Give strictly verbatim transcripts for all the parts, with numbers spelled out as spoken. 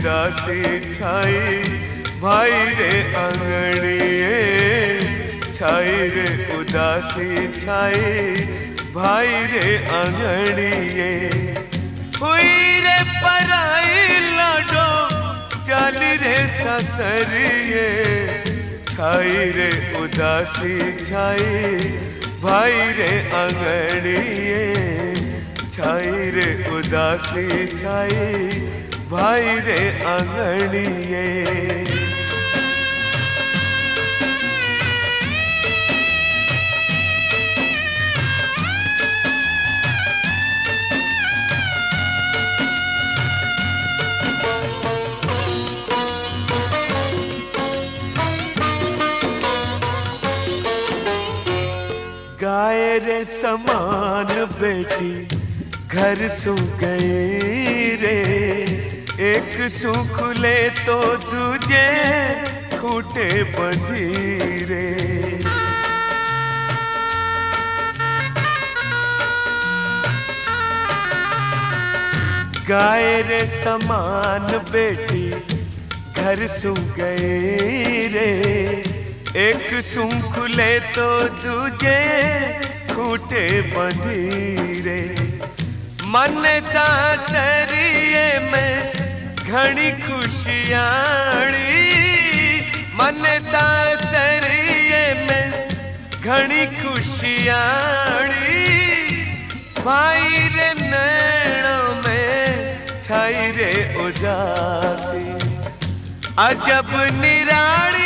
उदासी छाई भाई रे आंगड़िए, छाई रे उदासी छाई भाई रे आंगड़िए। हुई रे पराई लाडो चल रे ससरिए, छाई रे उदासी छाई भाई रे आंगड़िए, छाई रे उदासी छाई भाई रे आंगड़िए। गाय रे समान बेटी घर सु गई रे, एक सुख ले तो दूजे खूटे बंधी रे। गाय रे समान बेटी घर सु गई रे, एक सुख ले तो दूजे खूटे बंधी रे। मन सासरिए में घनी खुशियाणी, मन सासरिए में घनी खुशियाणी, भाई रे नैणों में छाई रे उदासी अजब निराड़ी।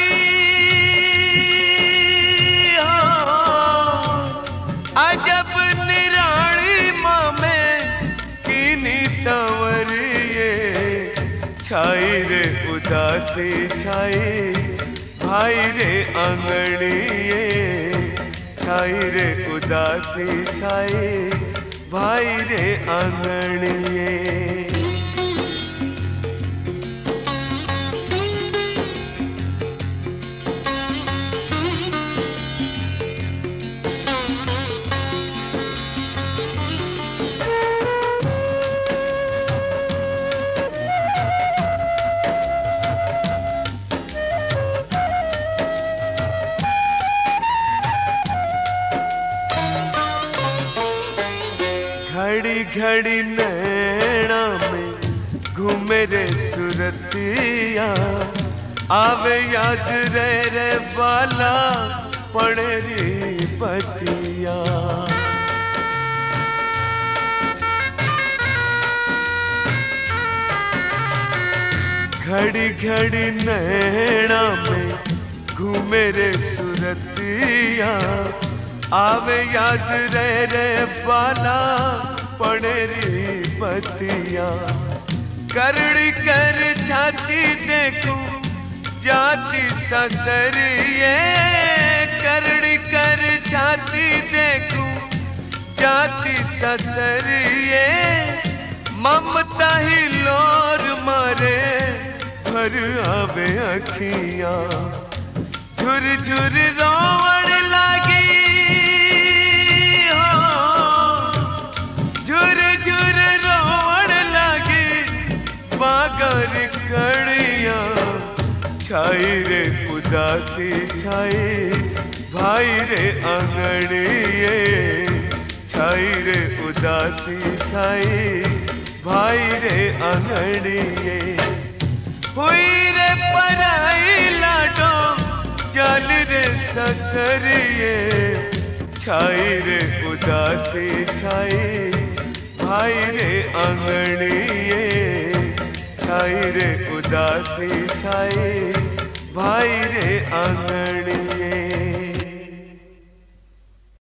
अजब निराणी माँ में कीनी संवरिए, छाई रे उदासी छाई भाई रे आंगड़िए, छाई रे उदासी छाई भाई रे आंगड़िए। घड़ी घड़ी नैना में घूमे रे सुरतिया, आवे याद रे रे बाला पड़े री पतिया। घड़ी घड़ी नैना में घूमे रे सुरतिया, आवे याद रे रे बाला पड़े री पतिया। करड़ी कर छाती देखूं जाती ससरिए, करड़ी कर छाती देखूं जाती ससरिए, ममता ही लोर मारे भर आवे अखियां। झुर झुर रोवण लागी, झुर झुर रोवण लागी बागर कड़िया, छाई रे उदासी छाई भाई रे आंगड़िए, छाई रे उदासी छाई भाई रे आंगड़िए। हुई रे पराई लाडो चल रे ससरिए, छाई रे उदासी छाई भाई रे आंगड़िए, छाई रे उदासी छाई भाई रे आंगड़िए।